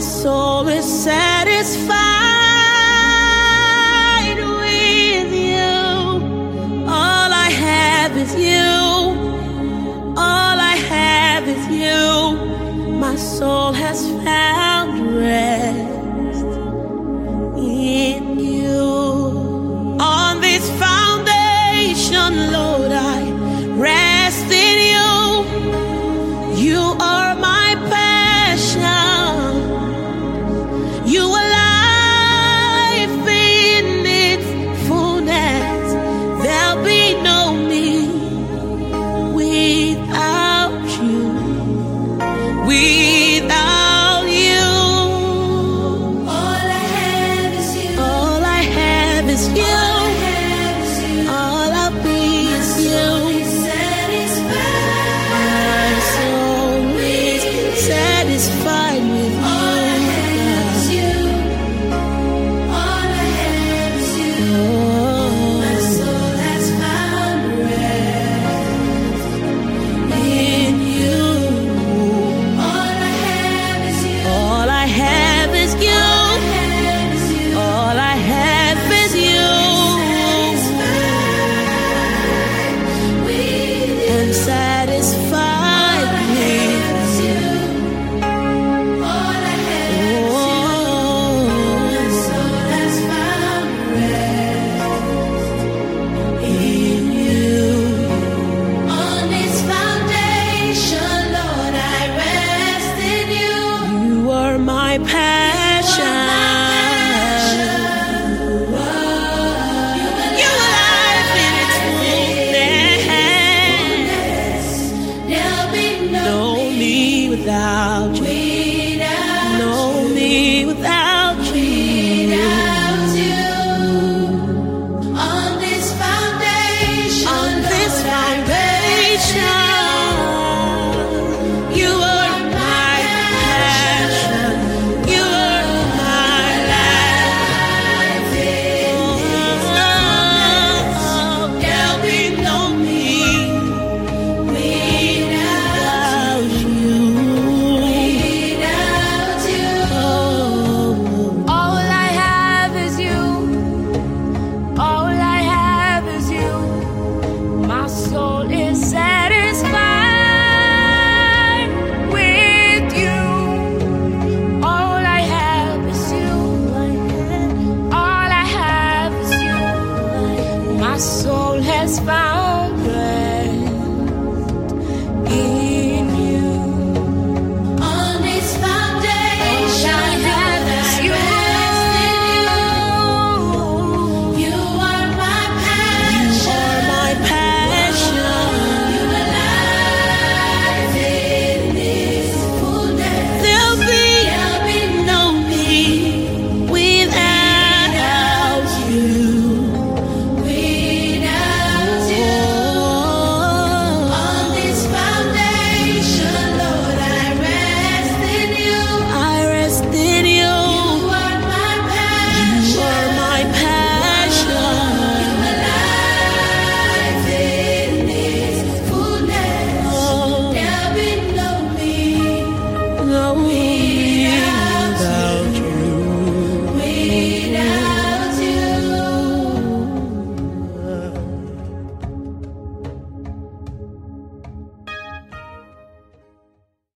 soul is satisfied with you. All I have is you. All I have is you. My soul has found rest in you. On this foundation, Lord, I rest in you. You are my passion. You are life in its fullness. There'll be no me without you. Without you. All I have is you. All I have is you. All I'll be is you. My soul is satisfied with you. My passion. You are life in its fullness. There'll be no me without you. No me without you. On this foundation. On this foundation. Soul is sad.